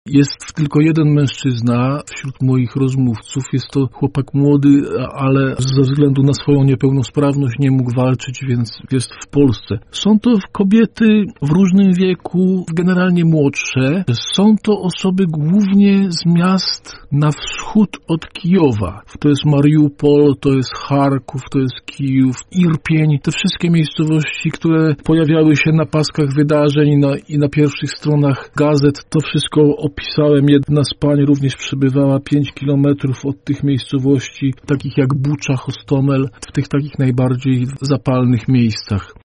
Jest tylko jeden mężczyzna wśród moich rozmówców. Jest to chłopak młody, ale ze względu na swoją niepełnosprawność nie mógł walczyć, więc jest w Polsce. Są to kobiety w różnym wieku, generalnie młodsze. Są to osoby głównie z miast na wschód od Kijowa. To jest Mariupol, to jest Charków, to jest Kijów, Irpień. Te wszystkie miejscowości, które pojawiały się na paskach wydarzeń i na pierwszych stronach gazet, to wszystko opisałem. Jedna z pań również przebywała 5 kilometrów od tych miejscowości, takich jak Bucza, Hostomel, w tych takich najbardziej zapalnych miejscach.